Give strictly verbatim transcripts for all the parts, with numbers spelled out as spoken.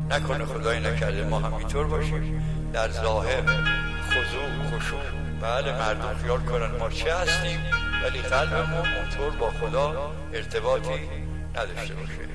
نکنه خدای نکرده ما هم اینطور باشیم در ظاهر خضوع خشوع بله مردم خیال کنن ما چه هستیم ولی قلبمون اونطور با خدا ارتباطی نداشته باشه.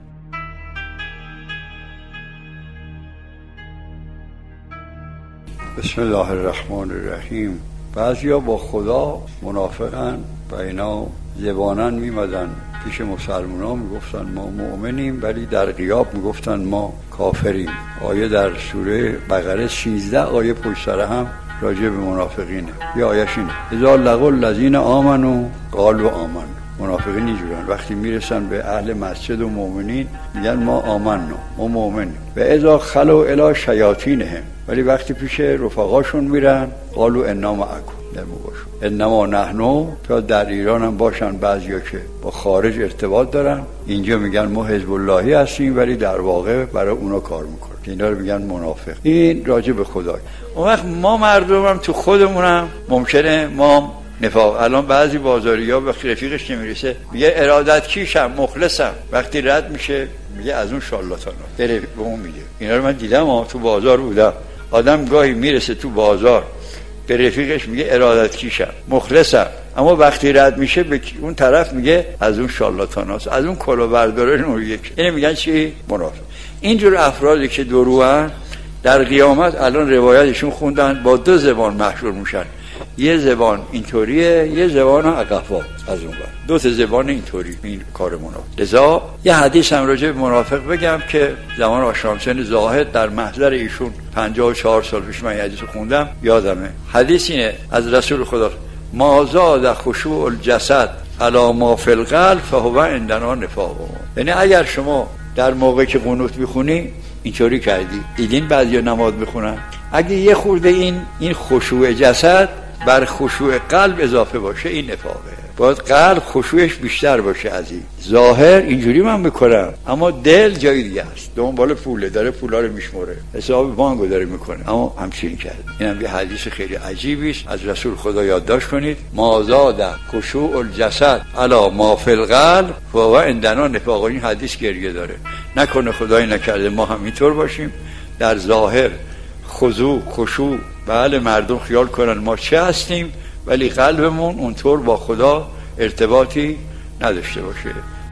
بسم الله الرحمن الرحیم. بعضیا با خدا منافقن و اینا زبانن میمدن پیش مسلمان ها میگفتن ما مؤمنیم ولی در غیاب میگفتن ما کافریم. آیه در سوره بقره سیزده آیه پشت سر هم راجع به منافقینه. یه آیه‌ش اینه اذا لقوا الذین آمنوا قالوا آمنا. منافقین اینجورن وقتی میرسن به اهل مسجد و مؤمنین میگن ما آمنا ما مؤمنیم. و اذا خلوا الی شیاطینهم ولی وقتی پیش رفقاشون میرن قالوا انا معکم نمو باشون انما نحن. تا در ایران هم باشن بعضیا که با خارج ارتباط دارن اینجا میگن ما حزب اللهی هستیم ولی در واقع برای اونا کار میکنن. اینا رو میگن منافق. این راجع به خدا. اون وقت ما مردم هم تو خودمونم ممکنه ما نفاق. الان بعضی بازاریا به رفیقش که میرسه میگه ارادت کیشم مخلصم، وقتی رد میشه میگه از اون شارلاتانا بره به اون میگه. اینا رو من دیدم ها تو بازار بودم. آدم گاهی میرسه تو بازار به رفیقش میگه ارادت کیشم مخلصم، اما وقتی رد میشه به اون طرف میگه از اون شارلاتاناست، از اون کلاهبرداره نور یک. اینو میگن چی؟ منافق. اینجور افرادی که دروغن در قیامت الان روایتشون خوندن با دو زبان محشور میشن. یه زبان اینطوریه یه زبان عقفا از اون بر. دو تا زبان اینطوری. این کار منافق. لذا یه حدیث هم راجع به منافق بگم که زمان آشنا حسین زاهد در محضر ایشون پنجاه و چهار سال پیش من حدیث خوندم یادمه. حدیث اینه از رسول خدا ما زاد خشوع الجسد علی ما فی القلب فهو عندنا نفاق. یعنی اگر شما در موقعی که قنوت میخونی اینطوری کردی، دیدین بعضیا نماز میخونن، اگه یه خورده این این خشوع جسد بر خشوع قلب اضافه باشه این نفاقه. باید قلب خشوعش بیشتر باشه از این. ظاهر اینجوری من میکنم اما دل جای دیگه است، دنبال پوله، داره پولا رو میشموره، حساب بانکو داره میکنه، اما همچین کرد. اینم یه حدیث خیلی عجیبی است از رسول خدا یادداشت کنید. ما زاد خشوع الجسد علی ما فی القلب فهو عندنا نفاق. این حدیث گریه داره. نکنه خدای نکرده ما هم اینطور باشیم در ظاهر خضوع خشوع بله مردم خیال کنن ما چه هستیم ولی قلبمون اونطور با خدا ارتباطی نداشته باشه.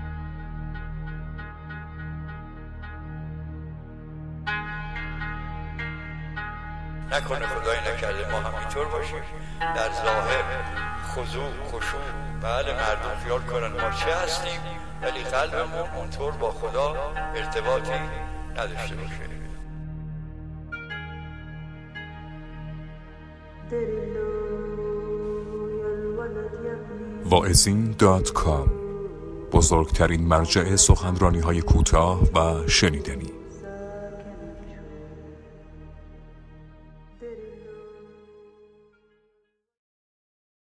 نکنه خدای نکرده ما هم اینطور باشیم در ظاهر خضوع خشوع بله مردم خیال کنن ما چه هستیم ولی قلبمون اونطور با خدا ارتباطی نداشته باشه. واعظین دات کام، بزرگترین مرجع سخنرانی های کوتاه و شنیدنی.